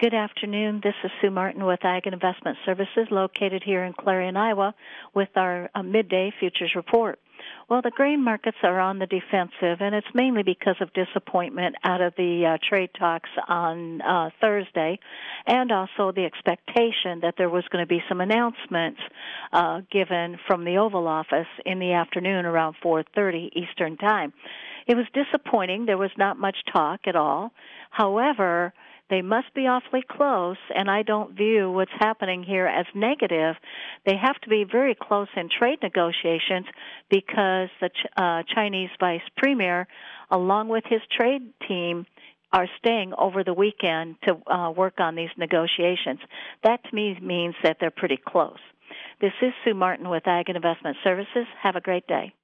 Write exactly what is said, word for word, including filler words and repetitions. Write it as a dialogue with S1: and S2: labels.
S1: Good afternoon. This is Sue Martin with Ag and Investment Services located here in Clarion, Iowa with our uh, midday futures report. Well, the grain markets are on the defensive, and it's mainly because of disappointment out of the uh, trade talks on uh, Thursday, and also the expectation that there was going to be some announcements uh, given from the Oval Office in the afternoon around four thirty Eastern Time. It was disappointing. There was not much talk at all. However, they must be awfully close, and I don't view what's happening here as negative. They have to be very close in trade negotiations because the uh, Chinese vice premier, along with his trade team, are staying over the weekend to uh, work on these negotiations. That to me means that they're pretty close. This is Sue Martin with Ag and Investment Services. Have a great day.